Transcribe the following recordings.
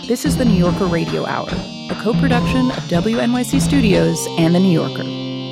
This is the New Yorker Radio Hour, a co-production of WNYC Studios and The New Yorker.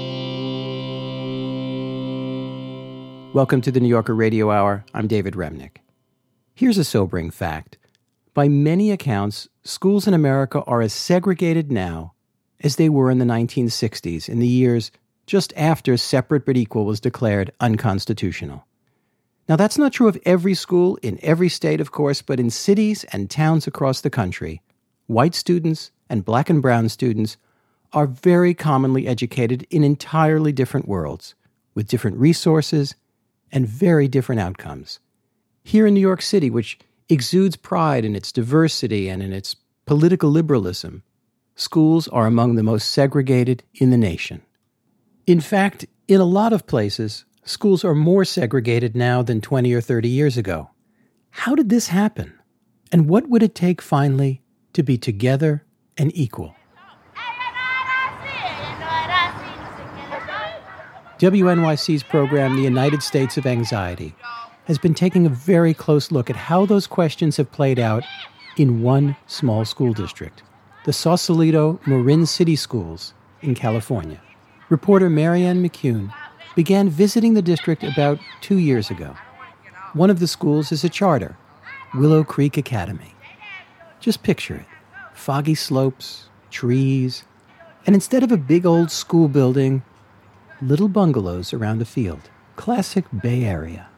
Welcome to the New Yorker Radio Hour. I'm David Remnick. Here's a sobering fact. By many accounts, schools in America are as segregated now as they were in the 1960s, in the years just after separate but equal was declared unconstitutional. Now, that's not true of every school in every state, of course, but in cities and towns across the country, white students and black and brown students are very commonly educated in entirely different worlds, with different resources and very different outcomes. Here in New York City, which exudes pride in its diversity and in its political liberalism, schools are among the most segregated in the nation. In fact, in a lot of places, schools are more segregated now than 20 or 30 years ago. How did this happen? And what would it take finally to be together and equal? WNYC's program, The United States of Anxiety, has been taking a very close look at how those questions have played out in one small school district, the Sausalito Marin City Schools in California. Reporter Marianne McCune began visiting the district about 2 years ago. One of the schools is a charter, Willow Creek Academy. Just picture it. Foggy slopes, trees, and instead of a big old school building, little bungalows around a field. Classic Bay Area.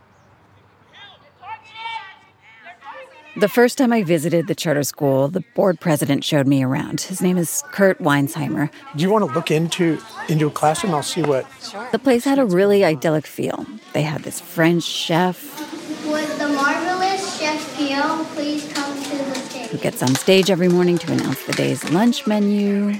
The first time I visited the charter school, the board president showed me around. His name is Kurt Weinsheimer. Do you want to look into a classroom? I'll see what... Sure. The place had a really idyllic feel. They had this French chef. Would the marvelous Chef Guillaume please come to the stage? Who gets on stage every morning to announce the day's lunch menu.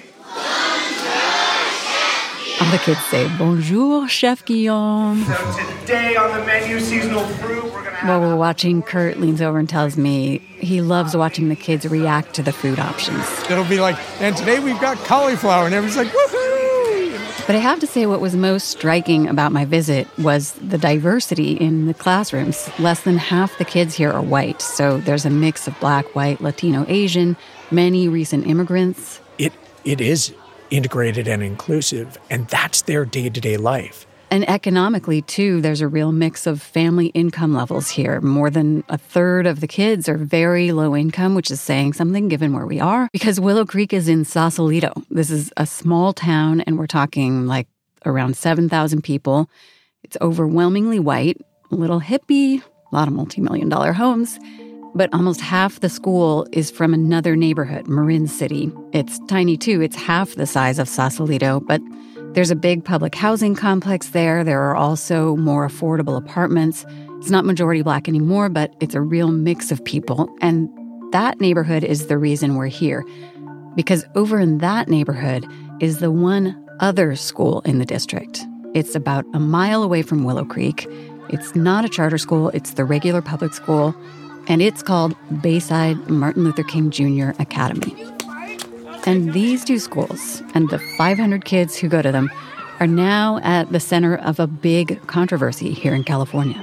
All the kids say, "Bonjour, Chef Guillaume." So today on the menu, seasonal fruit, we're going to have... While we're watching, Kurt leans over and tells me he loves watching the kids react to the food options. It'll be like, and today we've got cauliflower, and everyone's like, woohoo! But I have to say what was most striking about my visit was the diversity in the classrooms. Less than half the kids here are white, so there's a mix of black, white, Latino, Asian, many recent immigrants. It is integrated and inclusive, and that's their day-to-day life. And economically, too, there's a real mix of family income levels here. More than a third of the kids are very low income, which is saying something given where we are, because Willow Creek is in Sausalito. This is a small town, and we're talking like around 7,000 people. It's overwhelmingly white, a little hippie, a lot of multi-million-dollar homes. But almost half the school is from another neighborhood, Marin City. It's tiny, too. It's half the size of Sausalito, but there's a big public housing complex there. There are also more affordable apartments. It's not majority black anymore, but it's a real mix of people. And that neighborhood is the reason we're here. Because over in that neighborhood is the one other school in the district. It's about a mile away from Willow Creek. It's not a charter school. It's the regular public school. And it's called Bayside Martin Luther King Jr. Academy. And these two schools, and the 500 kids who go to them, are now at the center of a big controversy here in California.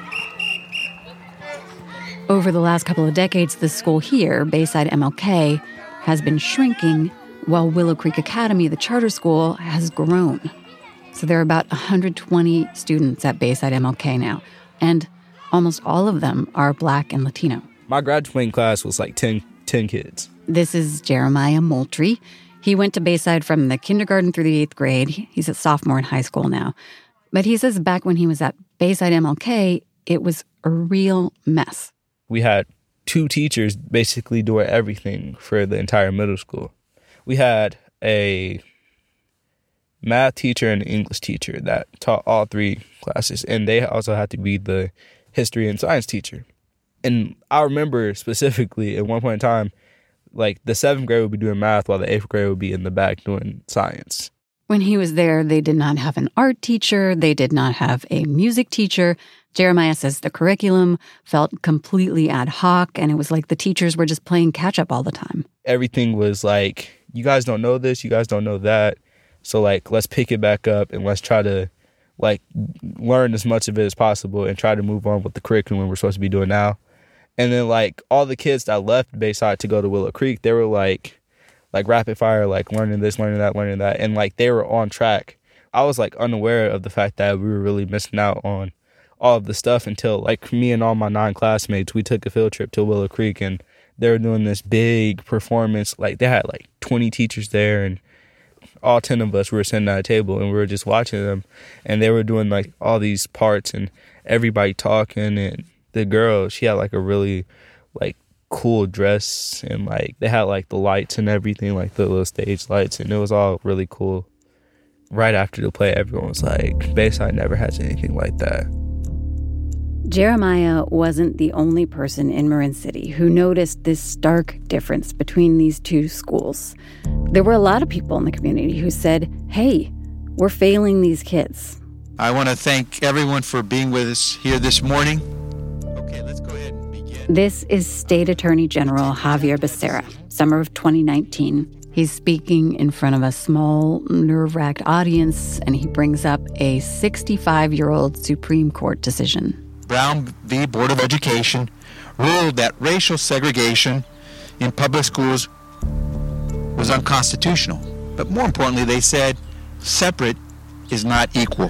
Over the last couple of decades, the school here, Bayside MLK, has been shrinking, while Willow Creek Academy, the charter school, has grown. So there are about 120 students at Bayside MLK now. And almost all of them are Black and Latino. My graduating class was like 10 kids. This is Jeremiah Moultrie. He went to Bayside from the kindergarten through the 8th grade. He's a sophomore in high school now. But he says back when he was at Bayside MLK, it was a real mess. We had 2 teachers basically doing everything for the entire middle school. We had a math teacher and an English teacher that taught all 3 classes, and they also had to be the history and science teacher. And I remember specifically at one point in time, like the 7th grade would be doing math while the 8th grade would be in the back doing science. When he was there, they did not have an art teacher. They did not have a music teacher. Jeremiah says the curriculum felt completely ad hoc, and it was like the teachers were just playing catch-up all the time. Everything was like, you guys don't know this, you guys don't know that. So, like, let's pick it back up and let's try to, like, learn as much of it as possible and try to move on with the curriculum we're supposed to be doing now. And then, like, all the kids that left Bayside to go to Willow Creek, they were, like rapid fire, like, learning this, learning that. And, like, they were on track. I was, like, unaware of the fact that we were really missing out on all of the stuff until, like, me and all my 9 classmates, we took a field trip to Willow Creek, and they were doing this big performance. Like, they had, like, 20 teachers there, and all 10 of us were sitting at a table, and we were just watching them. And they were doing, like, all these parts, and everybody talking, and the girl, she had, like, a really, like, cool dress, and, like, they had, like, the lights and everything, like, the little stage lights, and it was all really cool. Right after the play, everyone was like, Bayside never has anything like that. Jeremiah wasn't the only person in Marin City who noticed this stark difference between these two schools. There were a lot of people in the community who said, hey, we're failing these kids. I want to thank everyone for being with us here this morning. Okay, let's go ahead and begin. This is State Attorney General Xavier Becerra, summer of 2019. He's speaking in front of a small, nerve-wracked audience, and he brings up a 65-year-old Supreme Court decision. Brown v. Board of Education ruled that racial segregation in public schools was unconstitutional. But more importantly, they said separate is not equal.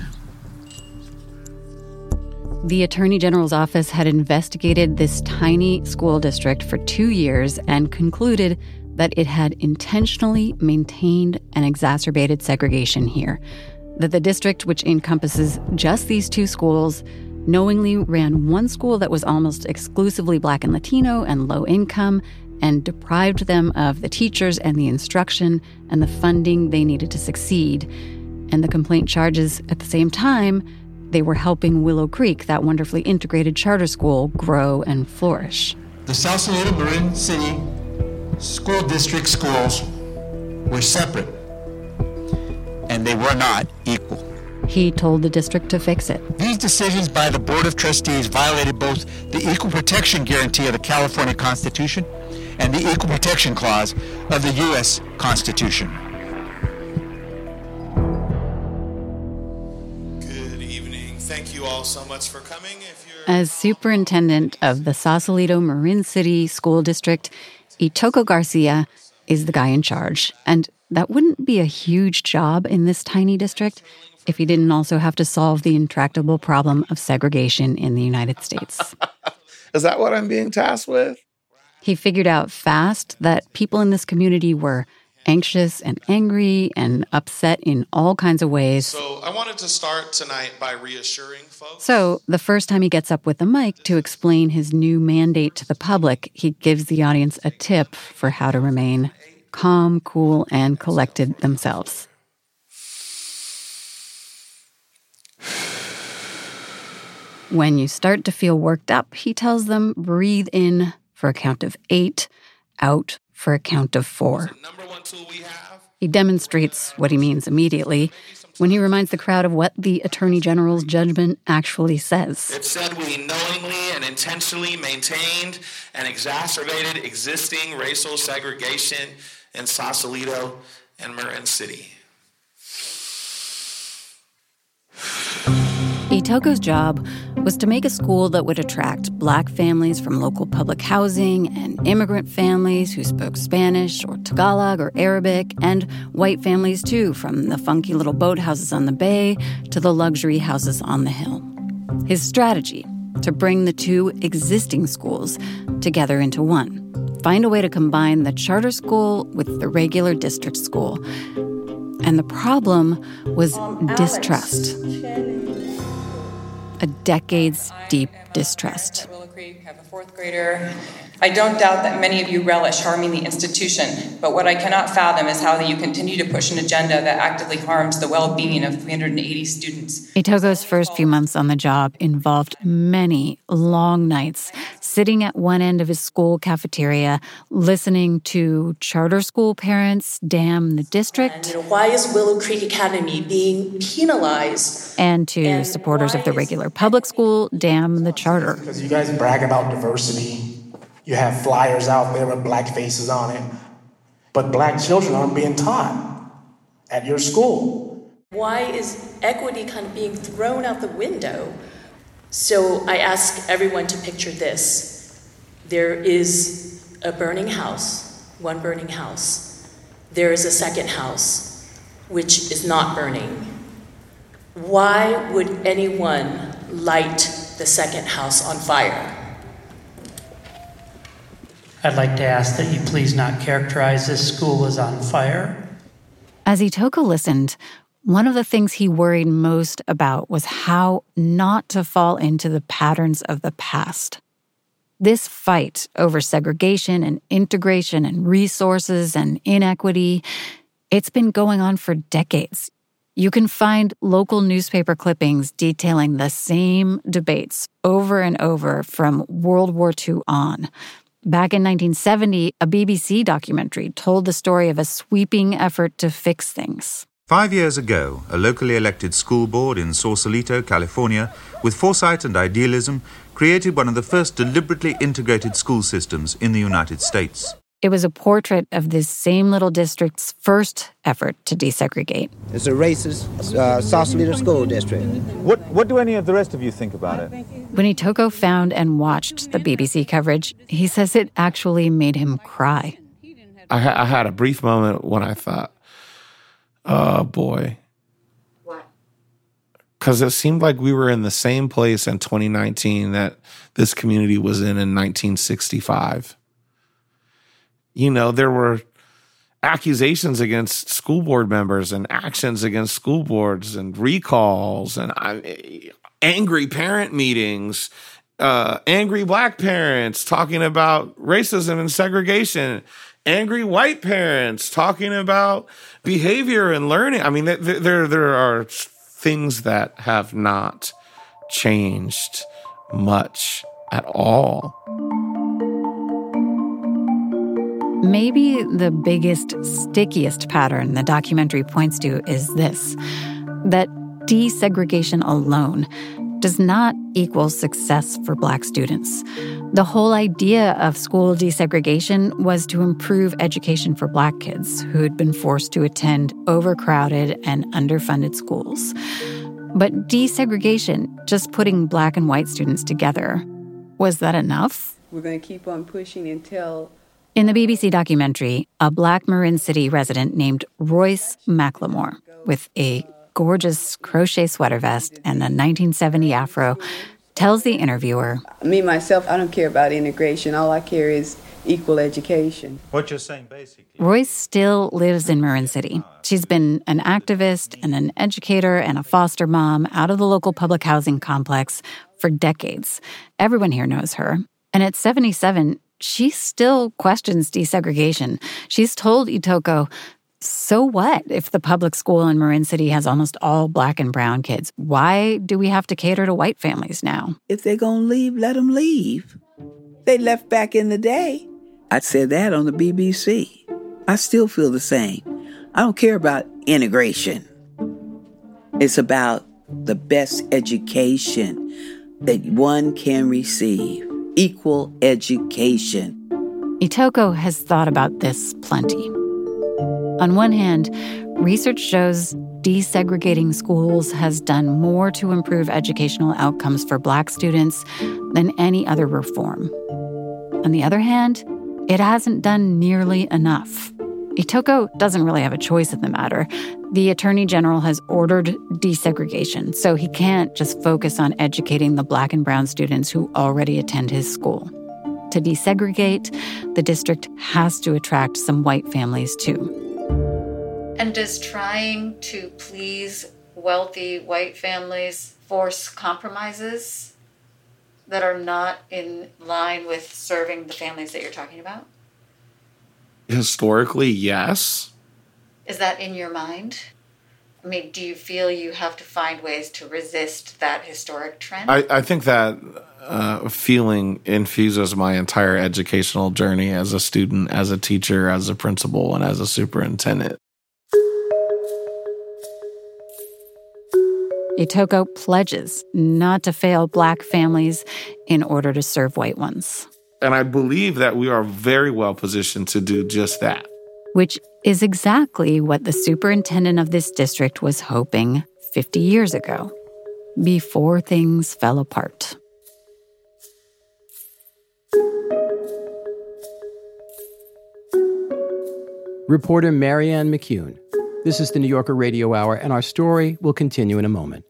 The Attorney General's office had investigated this tiny school district for 2 years and concluded that it had intentionally maintained and exacerbated segregation here, that the district, which encompasses just these 2 schools, knowingly ran one school that was almost exclusively Black and Latino and low income and deprived them of the teachers and the instruction and the funding they needed to succeed. And the complaint charges at the same time they were helping Willow Creek, that wonderfully integrated charter school, grow and flourish. The Sausalito Marin City School District schools were separate, and they were not equal. He told the district to fix it. These decisions by the Board of Trustees violated both the Equal Protection Guarantee of the California Constitution and the Equal Protection Clause of the U.S. Constitution. Good evening. Thank you all so much for coming. As superintendent of the Sausalito Marin City School District, Itoko Garcia is the guy in charge. And that wouldn't be a huge job in this tiny district if he didn't also have to solve the intractable problem of segregation in the United States. Is that what I'm being tasked with? He figured out fast that people in this community were anxious and angry and upset in all kinds of ways. So I wanted to start tonight by reassuring folks. So the first time he gets up with the mic to explain his new mandate to the public, he gives the audience a tip for how to remain calm, cool, and collected themselves. When you start to feel worked up, he tells them, breathe in for a count of 8, out for a count of 4. He demonstrates what he means immediately when he reminds the crowd of what the Attorney General's judgment actually says. It said we knowingly and intentionally maintained and exacerbated existing racial segregation in Sausalito and Marin City. Itoko's job was to make a school that would attract Black families from local public housing and immigrant families who spoke Spanish or Tagalog or Arabic, and white families, too, from the funky little boathouses on the bay to the luxury houses on the hill. His strategy, to bring the 2 existing schools together into one. Find a way to combine the charter school with the regular district school. And the problem was distrust. A decades-deep distrust. Willow Creek, have a 4th grader. I don't doubt that many of you relish harming the institution, but what I cannot fathom is how you continue to push an agenda that actively harms the well-being of 380 students. Itoko's first few months on the job involved many long nights sitting at one end of his school cafeteria, listening to charter school parents damn the district. And why is Willow Creek Academy being penalized? And to supporters of the regular public school damn the charter. Because you guys brag about diversity. You have flyers out there with Black faces on it. But Black children aren't being taught at your school. Why is equity kind of being thrown out the window? So I ask everyone to picture this. There is a burning house, one burning house. There is a second house, which is not burning. Why would anyone light the second house on fire? I'd like to ask that you please not characterize this school as on fire. As Itoko listened, one of the things he worried most about was how not to fall into the patterns of the past. This fight over segregation and integration and resources and inequity, it's been going on for decades. You can find local newspaper clippings detailing the same debates over and over from World War II on. Back in 1970, a BBC documentary told the story of a sweeping effort to fix things. 5 years ago, a locally elected school board in Sausalito, California, with foresight and idealism, created one of the first deliberately integrated school systems in the United States. It was a portrait of this same little district's first effort to desegregate. It's a racist Sausalito school district. What do any of the rest of you think about it? When Itoko found and watched the BBC coverage, he says it actually made him cry. I had a brief moment when I thought, oh boy. What? Because it seemed like we were in the same place in 2019 that this community was in 1965. You know, there were accusations against school board members and actions against school boards and recalls and angry parent meetings, angry black parents talking about racism and segregation, angry white parents talking about behavior and learning. I mean, there are things that have not changed much at all. Maybe the biggest, stickiest pattern the documentary points to is this, that desegregation alone does not equal success for Black students. The whole idea of school desegregation was to improve education for Black kids who had been forced to attend overcrowded and underfunded schools. But desegregation, just putting Black and white students together, was that enough? We're going to keep on pushing until... In the BBC documentary, a Black Marin City resident named Royce McLemore, with a gorgeous crochet sweater vest and a 1970 afro, tells the interviewer, Me, myself, I don't care about integration. All I care is equal education. What you're saying, basically. Royce still lives in Marin City. She's been an activist and an educator and a foster mom out of the local public housing complex for decades. Everyone here knows her. And at 77, she still questions desegregation. She's told Itoko, so what if the public school in Marin City has almost all Black and brown kids? Why do we have to cater to white families now? If they're going to leave, let them leave. They left back in the day. I said that on the BBC. I still feel the same. I don't care about integration. It's about the best education that one can receive. Equal education. Itoko has thought about this plenty. On one hand, research shows desegregating schools has done more to improve educational outcomes for Black students than any other reform. On the other hand, it hasn't done nearly enough. Itoko doesn't really have a choice in the matter. The Attorney General has ordered desegregation, so he can't just focus on educating the Black and brown students who already attend his school. To desegregate, the district has to attract some white families too. And does trying to please wealthy white families force compromises that are not in line with serving the families that you're talking about? Historically, yes. Is that in your mind? I mean, do you feel you have to find ways to resist that historic trend? I think that feeling infuses my entire educational journey as a student, as a teacher, as a principal, and as a superintendent. Itoko pledges not to fail Black families in order to serve white ones. And I believe that we are very well positioned to do just that. Which is exactly what the superintendent of this district was hoping 50 years ago, before things fell apart. Reporter Marianne McCune. This is the New Yorker Radio Hour, and our story will continue in a moment.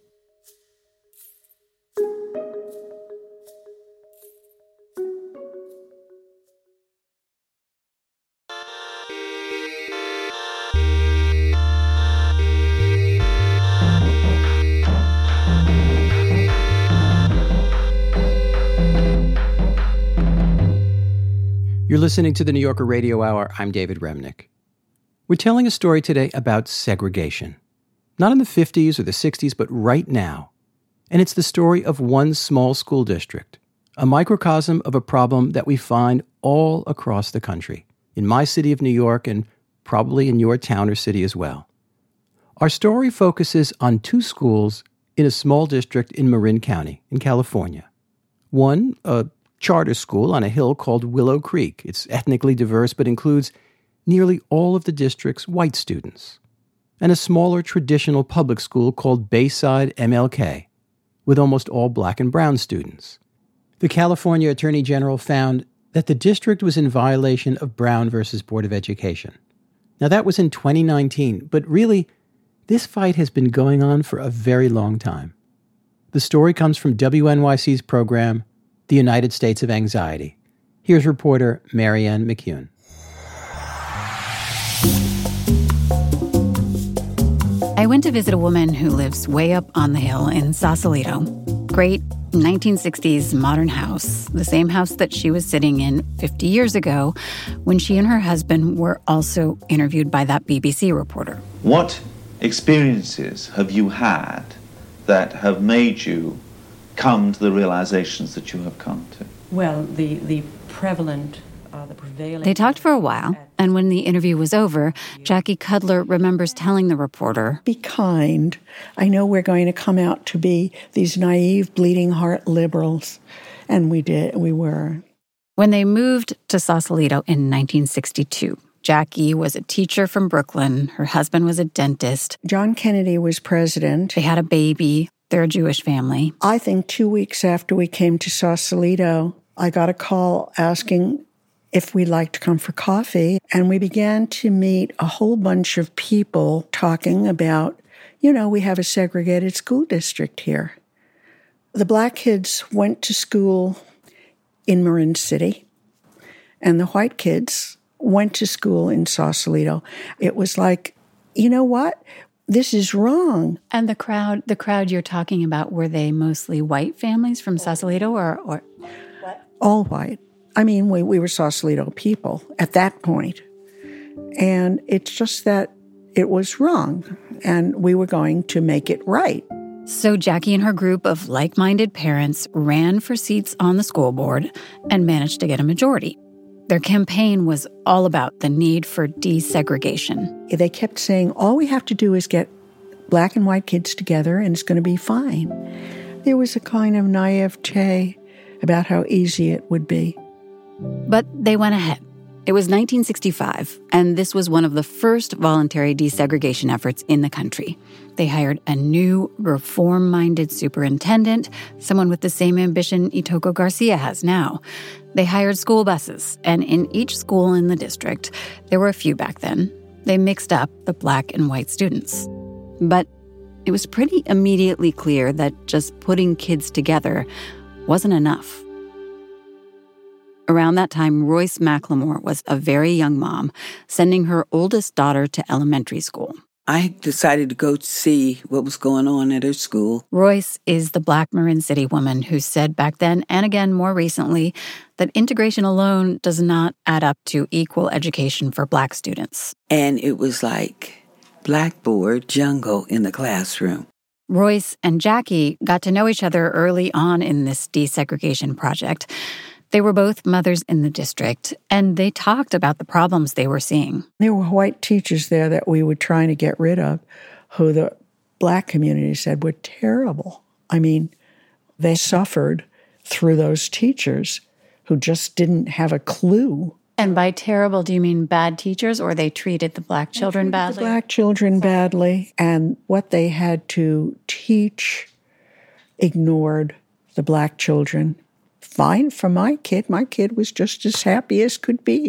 You're listening to the New Yorker Radio Hour. I'm David Remnick. We're telling a story today about segregation. Not in the 50s or the 60s, but right now. And it's the story of one small school district, a microcosm of a problem that we find all across the country, in my city of New York and probably in your town or city as well. Our story focuses on two schools in a small district in Marin County in California. One, a charter school on a hill called Willow Creek. It's ethnically diverse but includes nearly all of the district's white students. And a smaller traditional public school called Bayside MLK, with almost all black and brown students. The California Attorney General found that the district was in violation of Brown versus Board of Education. Now that was in 2019, but really, this fight has been going on for a very long time. The story comes from WNYC's program, The United States of Anxiety. Here's reporter Marianne McCune. I went to visit a woman who lives way up on the hill in Sausalito. Great 1960s modern house, the same house that she was sitting in 50 years ago when she and her husband were also interviewed by that BBC reporter. What experiences have you had that have made you come to the realizations that you have come to? Well, the prevailing... They talked for a while, and when the interview was over, Jackie Cudler remembers telling the reporter, "Be kind. I know we're going to come out to be these naive, bleeding heart liberals." And we did. We were. When they moved to Sausalito in 1962, Jackie was a teacher from Brooklyn. Her husband was a dentist. John Kennedy was president. They had a baby. They're a Jewish family. I think 2 weeks after we came to Sausalito, I got a call asking if we'd like to come for coffee. And we began to meet a whole bunch of people talking about, we have a segregated school district here. The black kids went to school in Marin City, and the white kids went to school in Sausalito. It was like, you know what? This is wrong. And the crowd you're talking about, were they mostly white families from Sausalito or? What? All white. I mean, we were Sausalito people at that point. And it's just that it was wrong, and we were going to make it right. So Jackie and her group of like-minded parents ran for seats on the school board and managed to get a majority. Their campaign was all about the need for desegregation. They kept saying, all we have to do is get black and white kids together and it's going to be fine. There was a kind of naivete about how easy it would be. But they went ahead. It was 1965, and this was one of the first voluntary desegregation efforts in the country. They hired a new, reform-minded superintendent, someone with the same ambition Itoko Garcia has now. They hired school buses, and in each school in the district, there were a few back then, they mixed up the black and white students. But it was pretty immediately clear that just putting kids together wasn't enough. Around that time, Royce McLemore was a very young mom, sending her oldest daughter to elementary school. I decided to go see what was going on at her school. Royce is the black Marin City woman who said back then, and again more recently, that integration alone does not add up to equal education for black students. And it was like blackboard jungle in the classroom. Royce and Jackie got to know each other early on in this desegregation project. They were both mothers in the district, and they talked about the problems they were seeing. There were white teachers there that we were trying to get rid of, who the black community said were terrible. I mean, they suffered through those teachers who just didn't have a clue. And by terrible, do you mean bad teachers, or they treated the black children badly? The black children badly, and what they had to teach ignored the black children. Fine for my kid. My kid was just as happy as could be.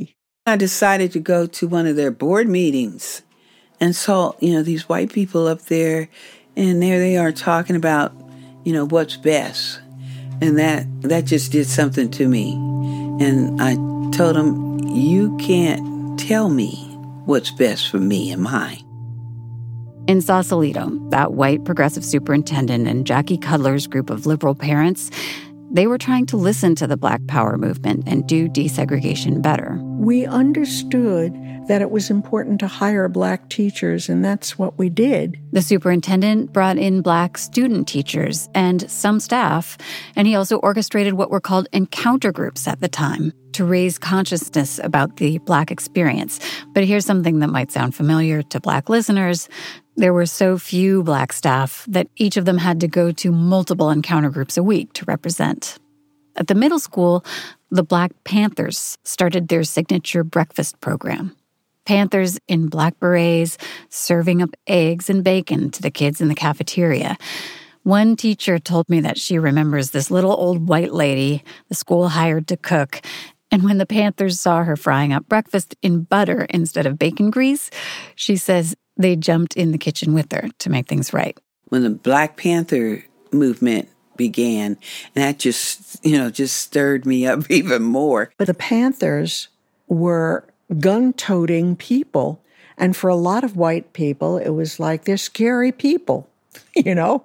I decided to go to one of their board meetings and saw, these white people up there, and there they are talking about, what's best. And that just did something to me. And I told them, you can't tell me what's best for me and mine. In Sausalito, that white progressive superintendent and Jackie Cudler's group of liberal parents, they were trying to listen to the Black Power movement and do desegregation better. We understood that it was important to hire Black teachers, and that's what we did. The superintendent brought in Black student teachers and some staff, and he also orchestrated what were called encounter groups at the time to raise consciousness about the Black experience. But here's something that might sound familiar to Black listeners. There were so few Black staff that each of them had to go to multiple encounter groups a week to represent. At the middle school, the Black Panthers started their signature breakfast program. Panthers in black berets serving up eggs and bacon to the kids in the cafeteria. One teacher told me that she remembers this little old white lady the school hired to cook, and when the Panthers saw her frying up breakfast in butter instead of bacon grease, she says they jumped in the kitchen with her to make things right. When the Black Panther movement began, and that just stirred me up even more. But the Panthers were gun-toting people, and for a lot of white people, it was like they're scary people, The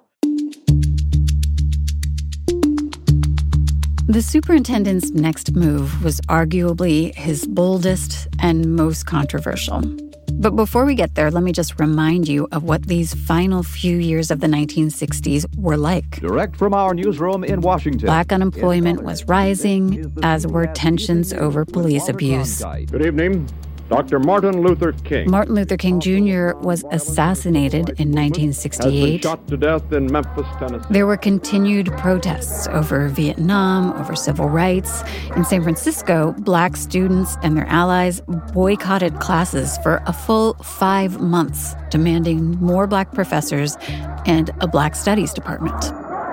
superintendent's next move was arguably his boldest and most controversial. But before we get there, let me just remind you of what these final few years of the 1960s were like. Direct from our newsroom in Washington. Black unemployment was rising, as were tensions over police abuse. Good evening. Dr. Martin Luther King. Martin Luther King Jr. was assassinated in 1968. Shot to death in Memphis, Tennessee. There were continued protests over Vietnam, over civil rights. In San Francisco, Black students and their allies boycotted classes for a full 5 months, demanding more Black professors and a Black studies department.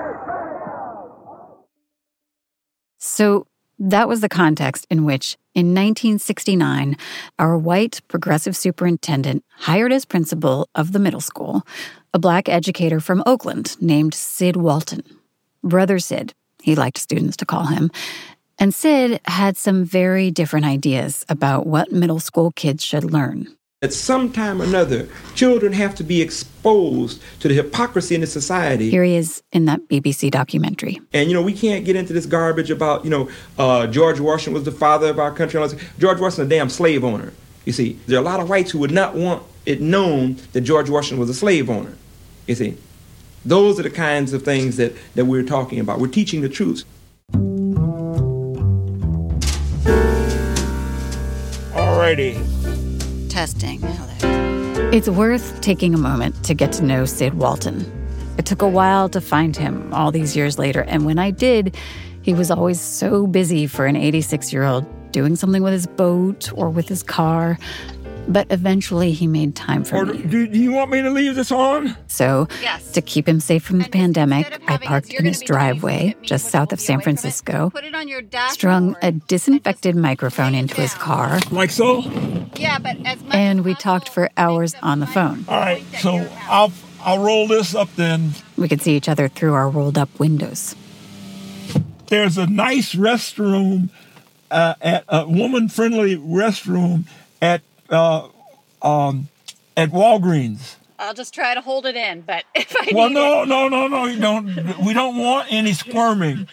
So that was the context in which, in 1969, our white progressive superintendent hired as principal of the middle school a Black educator from Oakland named Sid Walton. Brother Sid, he liked students to call him. And Sid had some very different ideas about what middle school kids should learn. At some time or another, children have to be exposed to the hypocrisy in the society. Here he is in that BBC documentary. And, we can't get into this garbage about, George Washington was the father of our country. George Washington was a damn slave owner. You see, there are a lot of whites who would not want it known that George Washington was a slave owner. You see, those are the kinds of things that we're talking about. We're teaching the truth. Alrighty. Testing. It's worth taking a moment to get to know Sid Walton. It took a while to find him all these years later, and when I did, he was always so busy for an 86-year-old doing something with his boat or with his car. But eventually he made time for me. Do you want me to leave this on? So, to keep him safe from the pandemic, I parked in his driveway just south of San Francisco, strung a disinfected microphone into his car. Like so? Yeah, but and we talked for hours on the phone. All right, so I'll roll this up then. We could see each other through our rolled-up windows. There's a nice restroom, at a woman-friendly restroom at Walgreens. I'll just try to hold it in, but if I no, you don't. We don't want any squirming.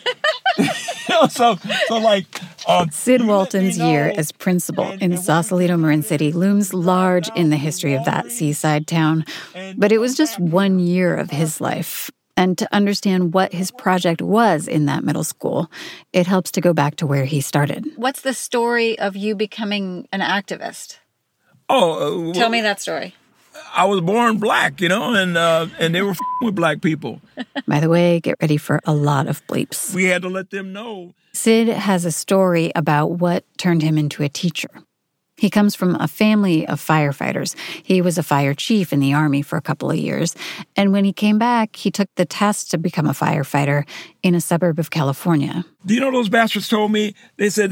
Sid Walton's year as principal in Sausalito, Marin City looms large in the history of that seaside town. But it was just 1 year of his life. And to understand what his project was in that middle school, it helps to go back to where he started. What's the story of you becoming an activist? Tell me that story. I was born black, and they were with black people. By the way, get ready for a lot of bleeps. We had to let them know. Sid has a story about what turned him into a teacher. He comes from a family of firefighters. He was a fire chief in the Army for a couple of years. And when he came back, he took the test to become a firefighter in a suburb of California. Do you know those bastards told me? They said that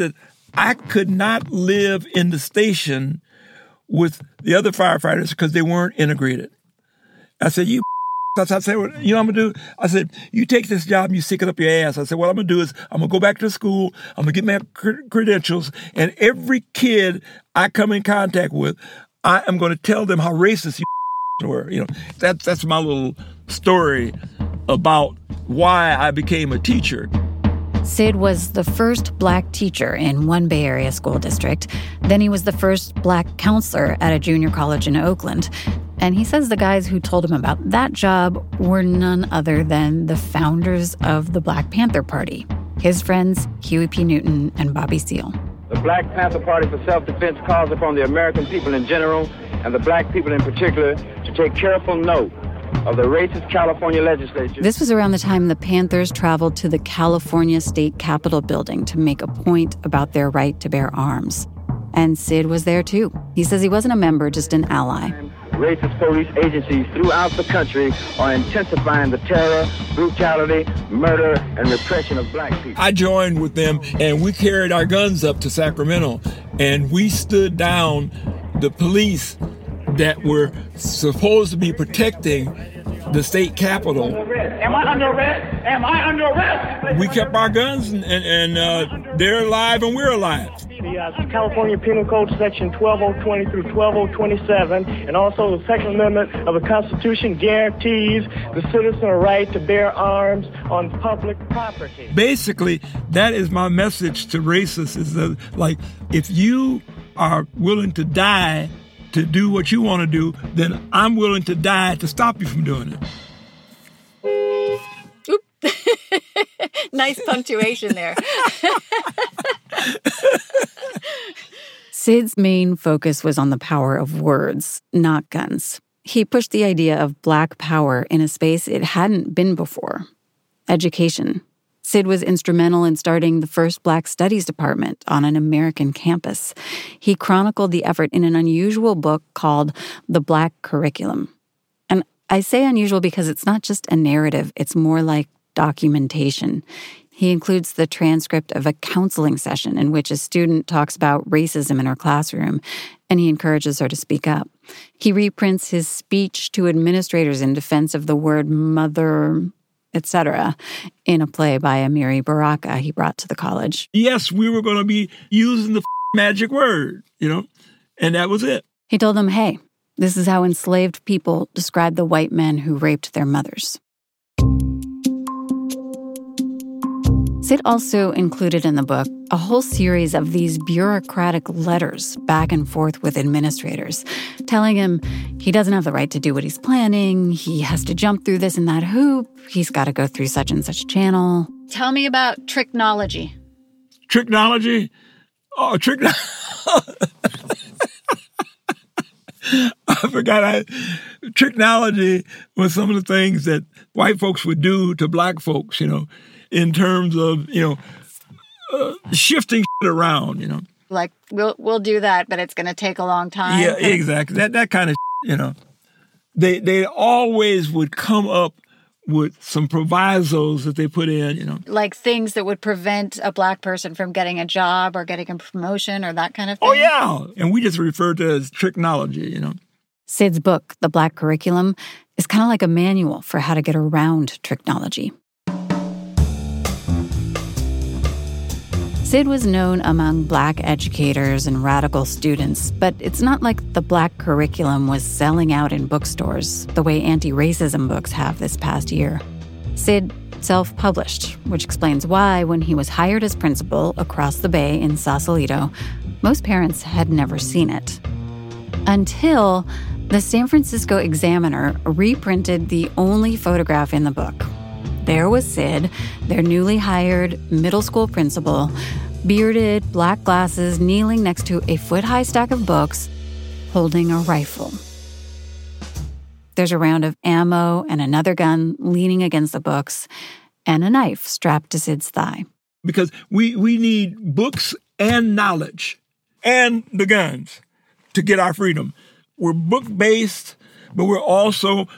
I could not live in the station with the other firefighters because they weren't integrated. I said, you I said, you know what I'm going to do? I said, you take this job and you stick it up your ass. I said, what I'm going to do is I'm going to go back to school. I'm going to get my credentials. And every kid I come in contact with, I am going to tell them how racist you were. You know, that's my little story about why I became a teacher. Sid was the first Black teacher in one Bay Area school district. Then he was the first Black counselor at a junior college in Oakland. And he says the guys who told him about that job were none other than the founders of the Black Panther Party, his friends Huey P. Newton and Bobby Seale. The Black Panther Party for Self-Defense calls upon the American people in general and the Black people in particular to take careful note of the racist California legislature. This was around the time the Panthers traveled to the California State Capitol building to make a point about their right to bear arms. And Sid was there too. He says he wasn't a member, just an ally. Racist police agencies throughout the country are intensifying the terror, brutality, murder, and repression of Black people. I joined with them, and we carried our guns up to Sacramento, and we stood down the police that were supposed to be protecting the state capitol. Am I under arrest? Am I under arrest? We kept our guns, and they're alive and we're alive. The California Penal Code Section 12020 through 12027, and also the Second Amendment of the Constitution guarantees the citizen a right to bear arms on public property. Basically, that is my message to racists, is that, like, if you are willing to die to do what you want to do, then I'm willing to die to stop you from doing it. Nice punctuation there. Sid's main focus was on the power of words, not guns. He pushed the idea of Black power in a space it hadn't been before: education. Sid was instrumental in starting the first Black Studies department on an American campus. He chronicled the effort in an unusual book called The Black Curriculum. And I say unusual because it's not just a narrative, it's more like documentation. He includes the transcript of a counseling session in which a student talks about racism in her classroom, and he encourages her to speak up. He reprints his speech to administrators in defense of the word mother, etc., in a play by Amiri Baraka he brought to the college. Yes, we were going to be using the magic word, and that was it. He told them, hey, this is how enslaved people describe the white men who raped their mothers. Sid also included in the book a whole series of these bureaucratic letters back and forth with administrators, telling him he doesn't have the right to do what he's planning, he has to jump through this and that hoop, he's got to go through such and such channel. Tell me about tricknology. Tricknology? Oh, I forgot. Tricknology was some of the things that white folks would do to Black folks, in terms of, shifting shit around, Like, we'll do that, but it's going to take a long time. Yeah, exactly. That kind of shit, They always would come up with some provisos that they put in, Like things that would prevent a Black person from getting a job or getting a promotion or that kind of thing? Oh, yeah. And we just refer to it as tricknology, Sid's book, The Black Curriculum, is kind of like a manual for how to get around tricknology. Sid was known among Black educators and radical students, but it's not like the Black Curriculum was selling out in bookstores the way anti-racism books have this past year. Sid self-published, which explains why, when he was hired as principal across the bay in Sausalito, most parents had never seen it. Until the San Francisco Examiner reprinted the only photograph in the book. There was Sid, their newly hired middle school principal, bearded, black glasses, kneeling next to a foot-high stack of books, holding a rifle. There's a round of ammo and another gun leaning against the books, and a knife strapped to Sid's thigh. Because we need books and knowledge and the guns to get our freedom. We're book-based, but we're also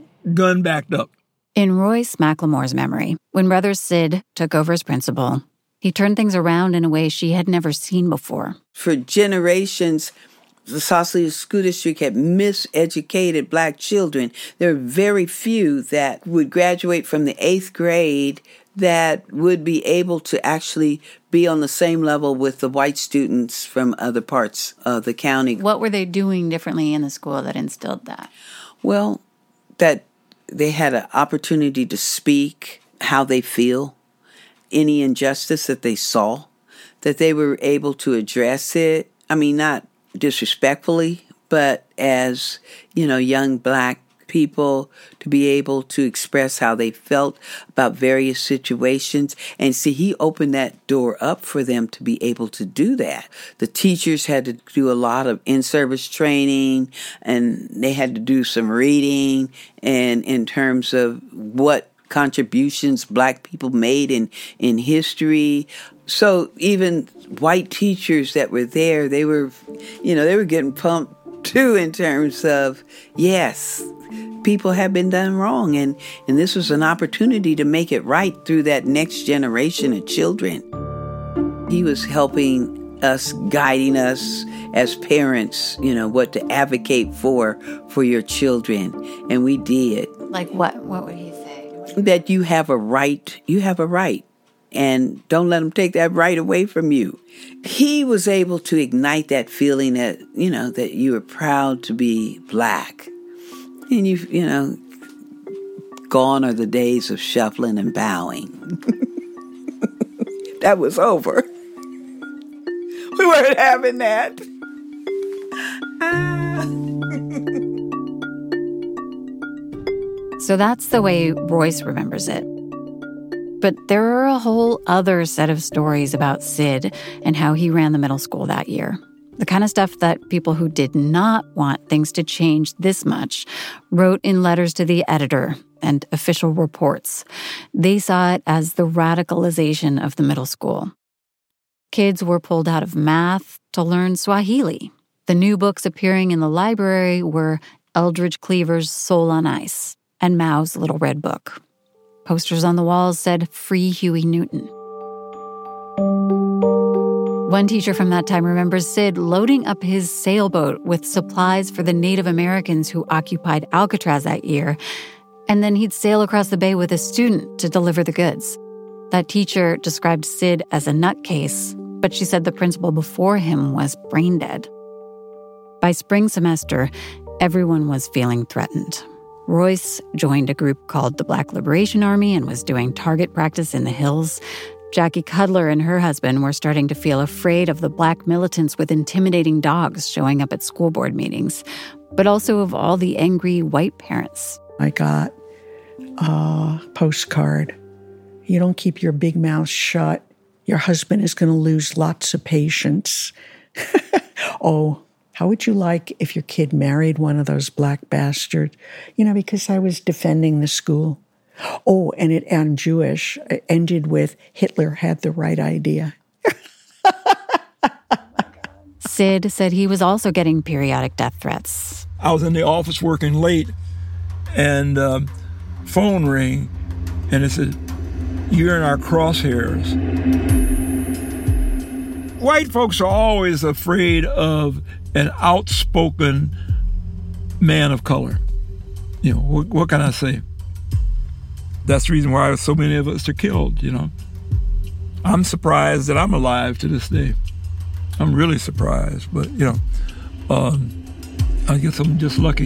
gun-backed up. In Royce McLemore's memory, when Brother Sid took over as principal, He turned things around in a way she had never seen before. For generations, the Sausalito School District had miseducated Black children. There are very few that would graduate from the 8th grade that would be able to actually be on the same level with the white students from other parts of the county. What were they doing differently in the school that instilled that? Well, that they had an opportunity to speak how they feel, any injustice that they saw, that they were able to address it. I mean, not disrespectfully, but as, young Black people, to be able to express how they felt about various situations. And see, he opened that door up for them to be able to do that. The teachers had to do a lot of in-service training, and they had to do some reading, and in terms of what contributions Black people made in history. So even white teachers that were there, they were getting pumped too in terms of, yes, people have been done wrong, and this was an opportunity to make it right through that next generation of children. He was helping us, guiding us as parents, what to advocate for your children, and we did. Like what? What would he say? That you have a right. You have a right. And don't let them take that right away from you. He was able to ignite that feeling that, that you were proud to be Black. And gone are the days of shuffling and bowing. That was over. We weren't having that. So that's the way Royce remembers it. But there are a whole other set of stories about Sid and how he ran the middle school that year. The kind of stuff that people who did not want things to change this much wrote in letters to the editor and official reports. They saw it as the radicalization of the middle school. Kids were pulled out of math to learn Swahili. The new books appearing in the library were Eldridge Cleaver's Soul on Ice and Mao's Little Red Book. Posters on the walls said, "Free Huey Newton." One teacher from that time remembers Sid loading up his sailboat with supplies for the Native Americans who occupied Alcatraz that year, and then he'd sail across the bay with a student to deliver the goods. That teacher described Sid as a nutcase, but she said the principal before him was brain dead. By spring semester, everyone was feeling threatened. Royce joined a group called the Black Liberation Army and was doing target practice in the hills. Jackie Cudler and her husband were starting to feel afraid of the Black militants with intimidating dogs showing up at school board meetings, but also of all the angry white parents. I got a postcard. You don't keep your big mouth shut, your husband is going to lose lots of patience. Oh, how would you like if your kid married one of those Black bastards? Because I was defending the school. Oh, and I'm Jewish. It ended with Hitler had the right idea. Sid said he was also getting periodic death threats. I was in the office working late, and phone rang, and it said, "You're in our crosshairs." White folks are always afraid of an outspoken man of color. What can I say? That's the reason why so many of us are killed, I'm surprised that I'm alive to this day. I'm really surprised, but, I guess I'm just lucky.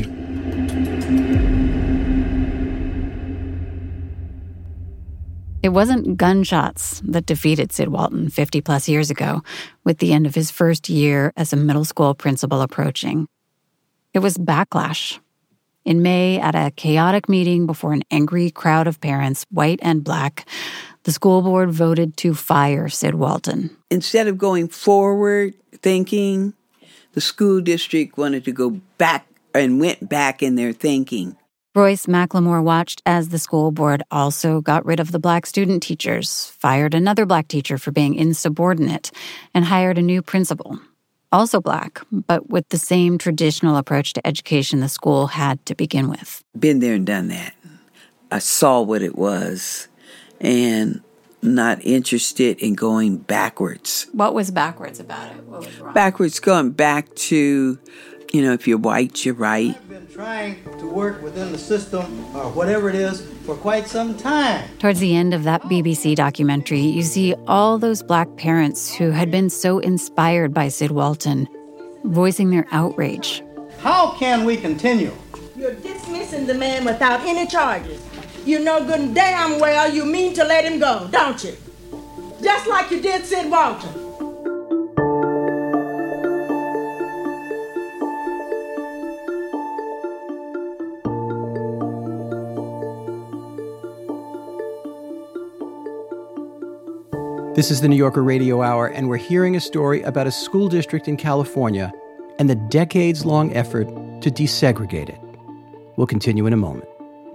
It wasn't gunshots that defeated Sid Walton 50-plus years ago, with the end of his first year as a middle school principal approaching. It was backlash. In May, at a chaotic meeting before an angry crowd of parents, white and Black, the school board voted to fire Sid Walton. Instead of going forward thinking, the school district wanted to go back and went back in their thinking. Royce McLemore watched as the school board also got rid of the Black student teachers, fired another Black teacher for being insubordinate, and hired a new principal. Also Black, but with the same traditional approach to education the school had to begin with. Been there and done that. I saw what it was. And not interested in going backwards. What was backwards about it? What was wrong? Backwards, going back to, if you're white, you're right. I've been trying to work within the system, or whatever it is, for quite some time. Towards the end of that BBC documentary, you see all those Black parents who had been so inspired by Sid Walton voicing their outrage. How can we continue? You're dismissing the man without any charges. You know good and damn well you mean to let him go, don't you? Just like you did Sid Walton. This is the New Yorker Radio Hour, and we're hearing a story about a school district in California and the decades-long effort to desegregate it. We'll continue in a moment.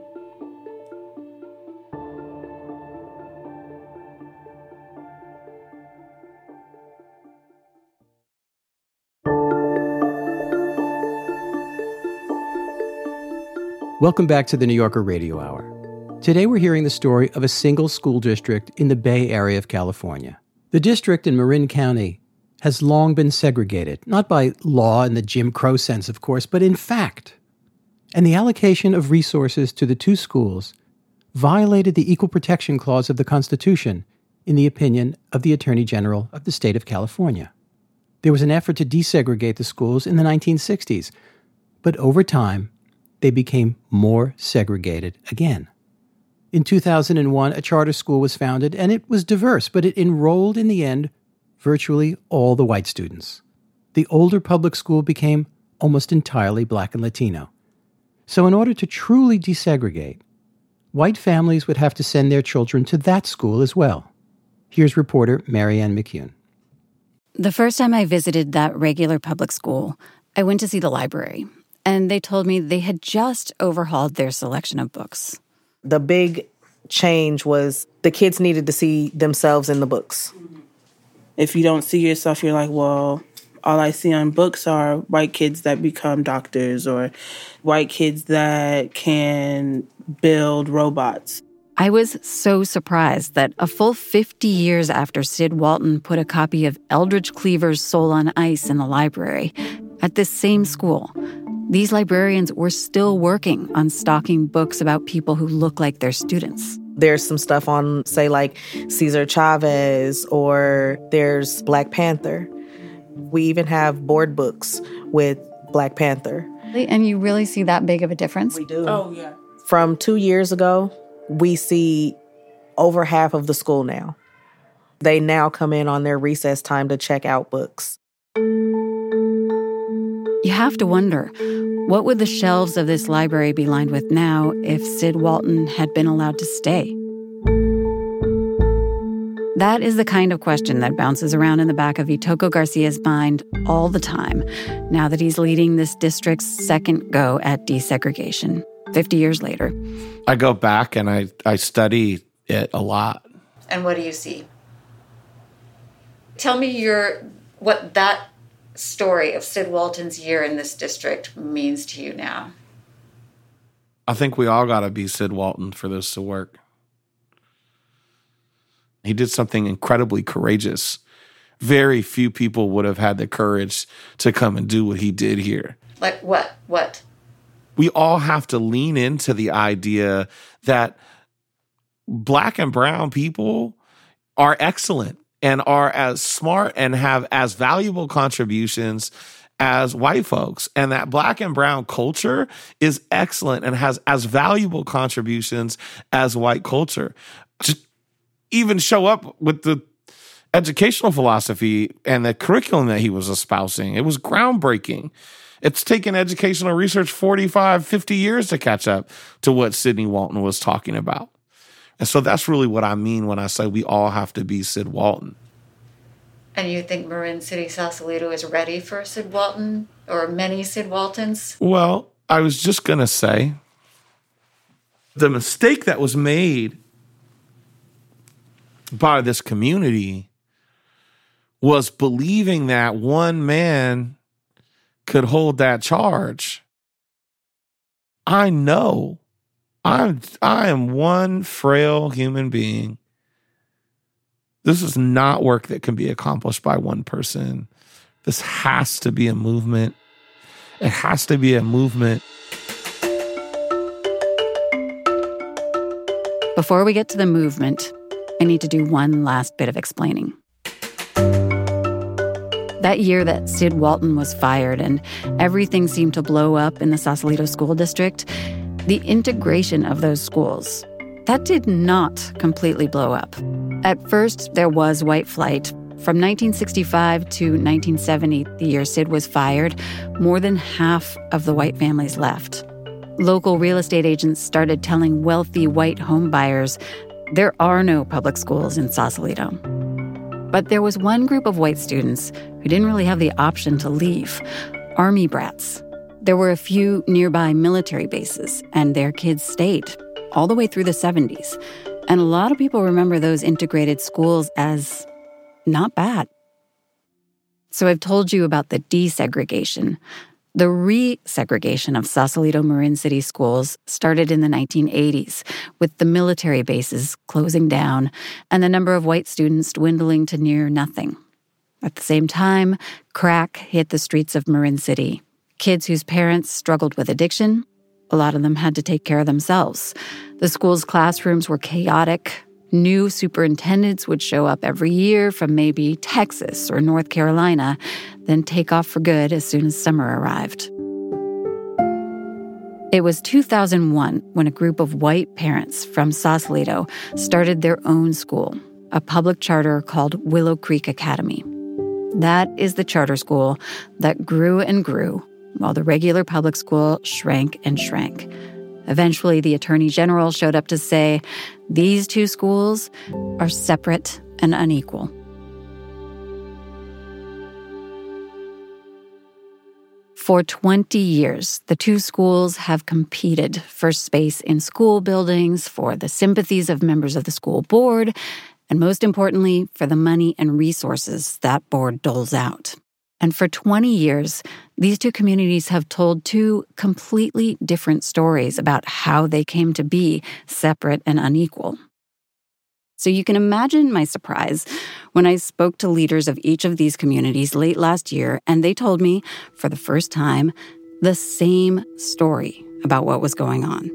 Welcome back to the New Yorker Radio Hour. Today we're hearing the story of a single school district in the Bay Area of California. The district in Marin County has long been segregated, not by law in the Jim Crow sense, of course, but in fact. And the allocation of resources to the two schools violated the Equal Protection Clause of the Constitution, in the opinion of the Attorney General of the state of California. There was an effort to desegregate the schools in the 1960s, but over time, they became more segregated again. In 2001, a charter school was founded, and it was diverse, but it enrolled in the end virtually all the white students. The older public school became almost entirely Black and Latino. So in order to truly desegregate, white families would have to send their children to that school as well. Here's reporter Marianne McCune. The first time I visited that regular public school, I went to see the library, and they told me they had just overhauled their selection of books. The big change was the kids needed to see themselves in the books. If you don't see yourself, you're like, well, all I see on books are white kids that become doctors or white kids that can build robots. I was so surprised that a full 50 years after Sid Walton put a copy of Eldridge Cleaver's Soul on Ice in the library, at this same school, these librarians were still working on stocking books about people who look like their students. There's some stuff on, say, like Cesar Chavez, or there's Black Panther. We even have board books with Black Panther. And you really see that big of a difference? We do. Oh, yeah. From 2 years ago, we see over half of the school now. They now come in on their recess time to check out books. You have to wonder, what would the shelves of this library be lined with now if Sid Walton had been allowed to stay? That is the kind of question that bounces around in the back of Itoko Garcia's mind all the time, now that he's leading this district's second go at desegregation, 50 years later. I go back and I study it a lot. And what do you see? Tell me what that story of Sid Walton's year in this district means to you now. I think we all got to be Sid Walton for this to work. He did something incredibly courageous. Very few people would have had the courage to come and do what he did here. Like what? What? We all have to lean into the idea that Black and brown people are excellent and are as smart and have as valuable contributions as white folks, and that Black and brown culture is excellent and has as valuable contributions as white culture. Just even show up with the educational philosophy and the curriculum that he was espousing. It was groundbreaking. It's taken educational research 45, 50 years to catch up to what Sidney Walton was talking about. And so that's really what I mean when I say we all have to be Sid Walton. And you think Marin City, Sausalito is ready for Sid Walton or many Sid Waltons? Well, I was just going to say the mistake that was made by this community was believing that one man could hold that charge. I know I am one frail human being This is not work that can be accomplished by one person. This has to be a movement. It has to be a movement. Before we get to the movement, I need to do one last bit of explaining. That year that Sid Walton was fired and everything seemed to blow up in the Sausalito School District, the integration of those schools, that did not completely blow up. At first, there was white flight. From 1965 to 1970, the year Sid was fired, more than half of the white families left. Local real estate agents started telling wealthy white home buyers there are no public schools in Sausalito. But there was one group of white students who didn't really have the option to leave, Army brats. There were a few nearby military bases, and their kids stayed all the way through the 70s. And a lot of people remember those integrated schools as not bad. So I've told you about the desegregation. The re-segregation of Sausalito Marin City schools started in the 1980s, with the military bases closing down and the number of white students dwindling to near nothing. At the same time, crack hit the streets of Marin City. Kids whose parents struggled with addiction, a lot of them had to take care of themselves. The school's classrooms were chaotic. New superintendents would show up every year from maybe Texas or North Carolina, then take off for good as soon as summer arrived. It was 2001 when a group of white parents from Sausalito started their own school, a public charter called Willow Creek Academy. That is the charter school that grew and grew while the regular public school shrank and shrank. Eventually, the Attorney General showed up to say, these two schools are separate and unequal. For 20 years, the two schools have competed for space in school buildings, for the sympathies of members of the school board, and most importantly, for the money and resources that board doles out. And for 20 years, these two communities have told two completely different stories about how they came to be separate and unequal. So you can imagine my surprise when I spoke to leaders of each of these communities late last year, and they told me, for the first time, the same story about what was going on.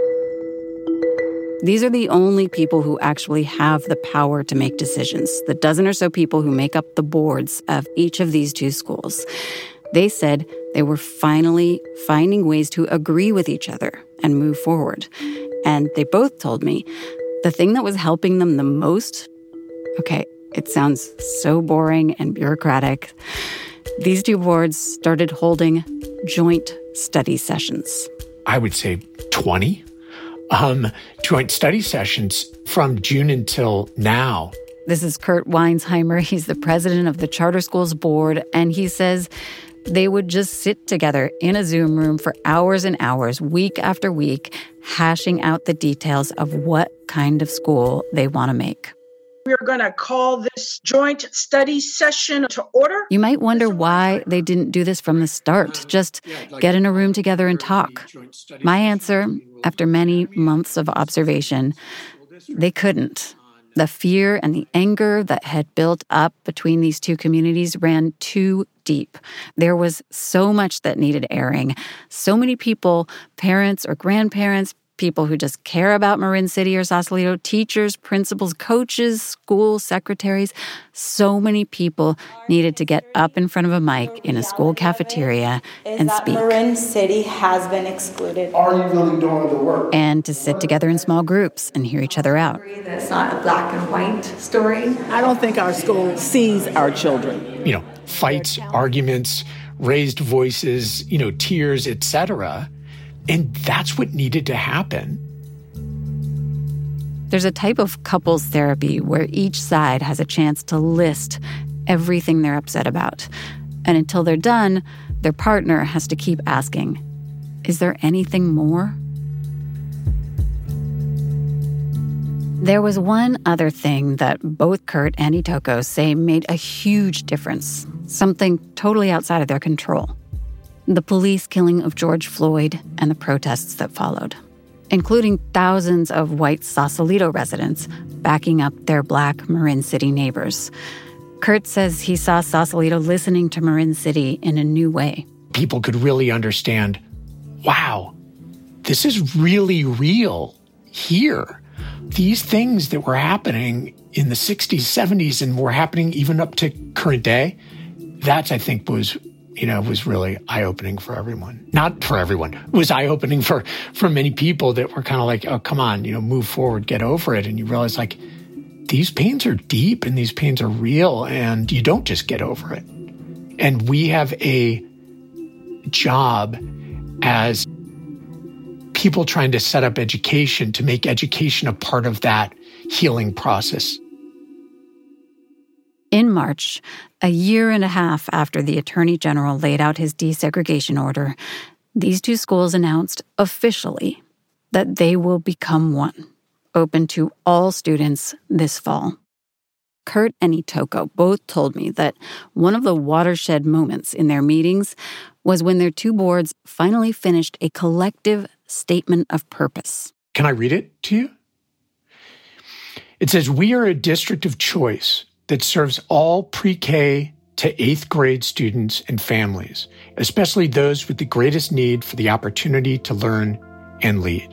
These are the only people who actually have the power to make decisions, the dozen or so people who make up the boards of each of these two schools. They said they were finally finding ways to agree with each other and move forward. And they both told me the thing that was helping them the most, okay, it sounds so boring and bureaucratic, these two boards started holding joint study sessions. I would say 20. Joint study sessions from June until now. This is Kurt Weinsheimer. He's the president of the Charter Schools Board, and he says they would just sit together in a Zoom room for hours and hours, week after week, hashing out the details of what kind of school they want to make. We're going to call this joint study session to order. You might wonder why they didn't do this from the start, just get in a room together and talk. My answer, after many months of observation, they couldn't. The fear and the anger that had built up between these two communities ran too deep. There was so much that needed airing. So many people, parents or grandparents, people who just care about Marin City or Sausalito, teachers, principals, coaches, school secretaries. So many people needed to get up in front of a mic in a school cafeteria and speak. Marin City has been excluded. Are you really doing the work? And to sit together in small groups and hear each other out. It's not a black and white story. I don't think our school sees our children. You know, fights, arguments, raised voices, tears, etc. And that's what needed to happen. There's a type of couples therapy where each side has a chance to list everything they're upset about. And until they're done, their partner has to keep asking, is there anything more? There was one other thing that both Kurt and Itoko say made a huge difference, something totally outside of their control. The police killing of George Floyd and the protests that followed. including thousands of white Sausalito residents backing up their Black Marin City neighbors. Kurt says he saw Sausalito listening to Marin City in a new way. People could really understand, wow, this is really real here. These things that were happening in the 60s, 70s, and were happening even up to current day, that I think was really eye-opening for everyone. Not for everyone. It was eye-opening for many people that were kind of like, oh, come on, move forward, get over it. And you realize, like, these pains are deep and these pains are real, and you don't just get over it. And we have a job as people trying to set up education to make education a part of that healing process. In March, a year and a half after the Attorney General laid out his desegregation order, these two schools announced officially that they will become one, open to all students this fall. Kurt and Itoko both told me that one of the watershed moments in their meetings was when their two boards finally finished a collective statement of purpose. Can I read it to you? It says, "We are a district of choice that serves all pre-K to 8th grade students and families, especially those with the greatest need for the opportunity to learn and lead."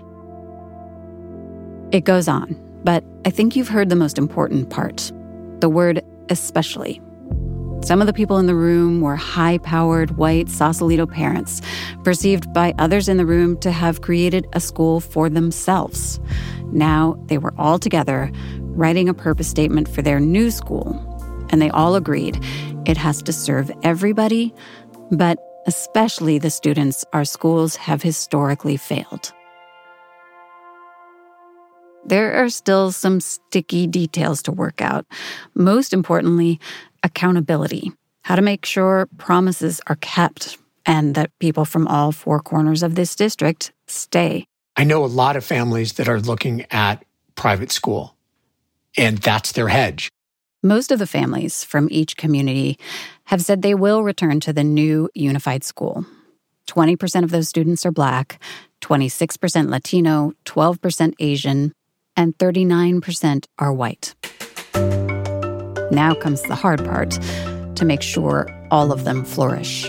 It goes on, but I think you've heard the most important part, the word especially. Some of the people in the room were high-powered white Sausalito parents, perceived by others in the room to have created a school for themselves. Now they were all together, writing a purpose statement for their new school, and they all agreed it has to serve everybody, but especially the students our schools have historically failed. There are still some sticky details to work out. Most importantly, accountability. How to make sure promises are kept and that people from all four corners of this district stay. I know a lot of families that are looking at private school, and that's their hedge. Most of the families from each community have said they will return to the new unified school. 20% of those students are Black, 26% Latino, 12% Asian, and 39% are white. Now comes the hard part, to make sure all of them flourish.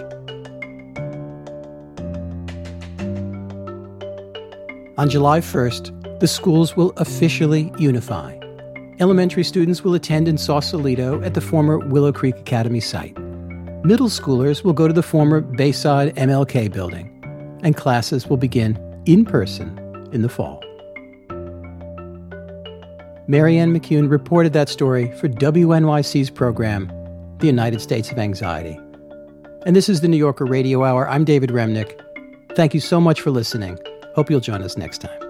On July 1st, the schools will officially unify. Elementary students will attend in Sausalito at the former Willow Creek Academy site. Middle schoolers will go to the former Bayside MLK building, and classes will begin in person in the fall. Marianne McCune reported that story for WNYC's program, The United States of Anxiety. And this is the New Yorker Radio Hour. I'm David Remnick. Thank you so much for listening. Hope you'll join us next time.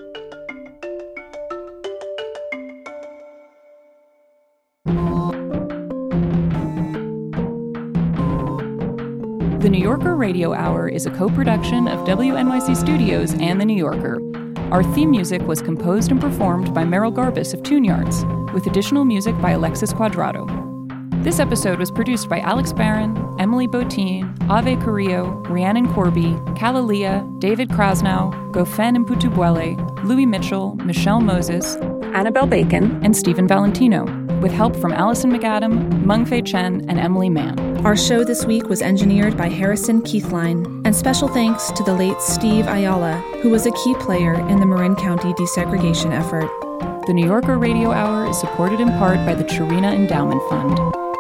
The New Yorker Radio Hour is a co-production of WNYC Studios and The New Yorker. Our theme music was composed and performed by Merrill Garbus of Tune Yards, with additional music by Alexis Cuadrado. This episode was produced by Alex Barron, Emily Botine, Ave Carrillo, Rhiannon Corby, Kalalia, David Krasnow, Gofen Mputubwele, Louis Mitchell, Michelle Moses, Annabelle Bacon, and Stephen Valentino, with help from Allison McAdam, Mengfei Chen, and Emily Mann. Our show this week was engineered by Harrison Keithline, and special thanks to the late Steve Ayala, who was a key player in the Marin County desegregation effort. The New Yorker Radio Hour is supported in part by the Chirina Endowment Fund.